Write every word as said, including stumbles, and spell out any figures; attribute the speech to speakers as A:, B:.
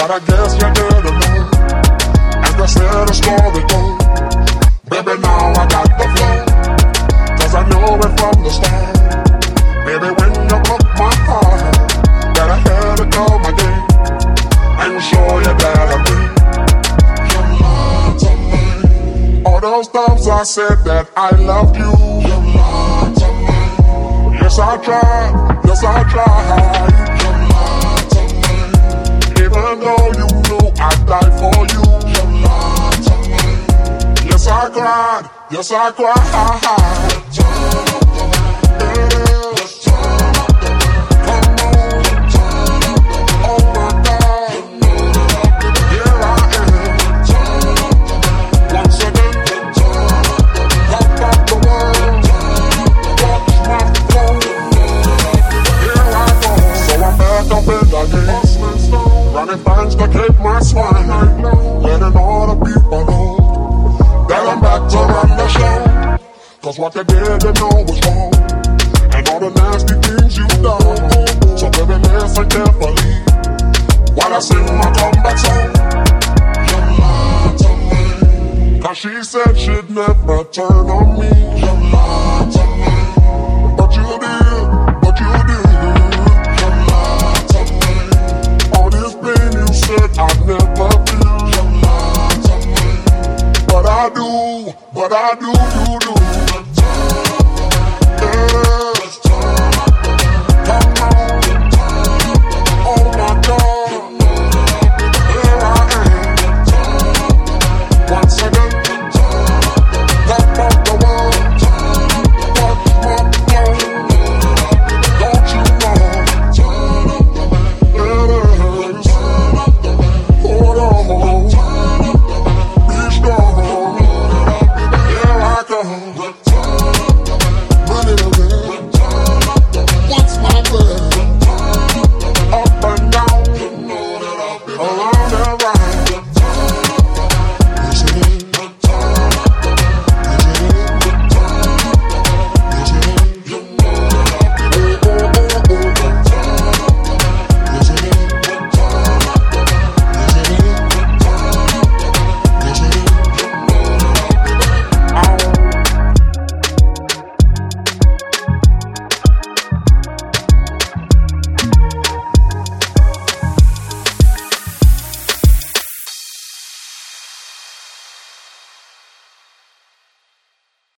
A: but I guess you didn't know. And they said the story goes, baby, now I got the flow, cause I know it from the start. Baby, when you broke my heart, that I had to call my game and show you that I mean you lied to me. All those times I said that I loved you, you lied to me. Yes, I tried, yes, I tried. You lied to me. Even though you knew I'd die for you, you lied to me. Yes, I cried, yes, I cried. Running things to keep my swine, letting all the people know that I'm back to run the show. Cause what they did, they know was wrong, and all the nasty things you've done. So baby, listen carefully while I sing my comeback song. You lied to me, cause she said she'd never turn on me.